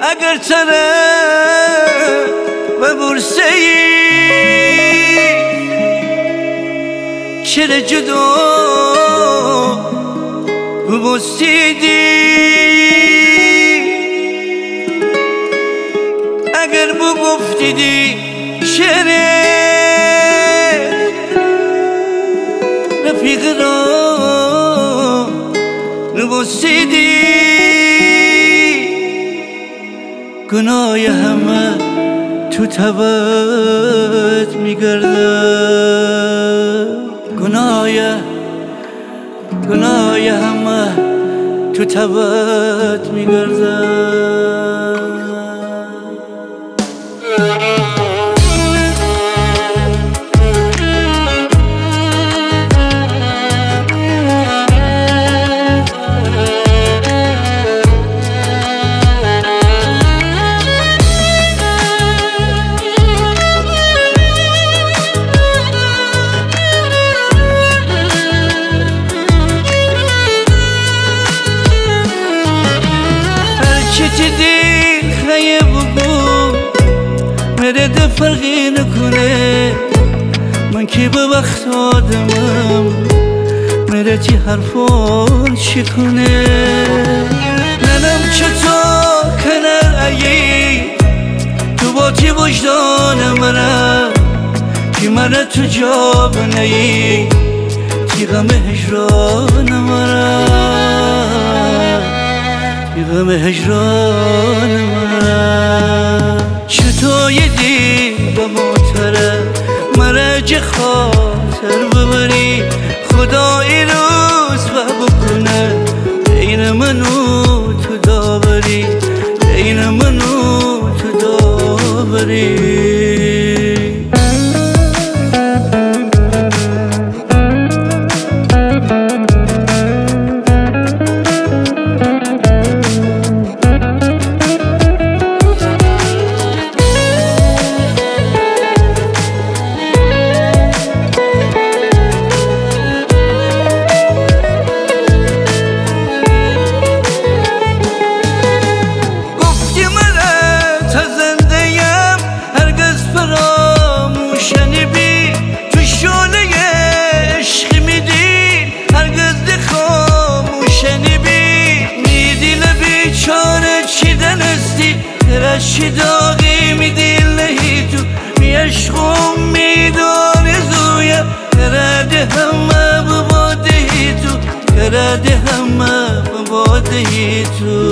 اگر تره و برسه‌ای چرا جدا ببستیدی اگر بگفتیدی چرا رفیق را نبستیدی گناه همه تو تبت میگرده گناه همه تو تبت میگرده دیدی خیه بگو میره ده فرقی نکنه من که به وقت آدمم میره تی حرفان چی کنه ننم چطور کنه ایی تو با تی وجدان منه که منه تو جا بنهی تی غم هجران منه غم هجران من چطور دیگه موتره مرج خاطر ببری خدا این روز بکنه بین من و تو داوری بین من و تو داوری چی داغی میدیل نهی تو می عشقم میدانی زویم کرده همه ببادهی تو کرده همه ببادهی تو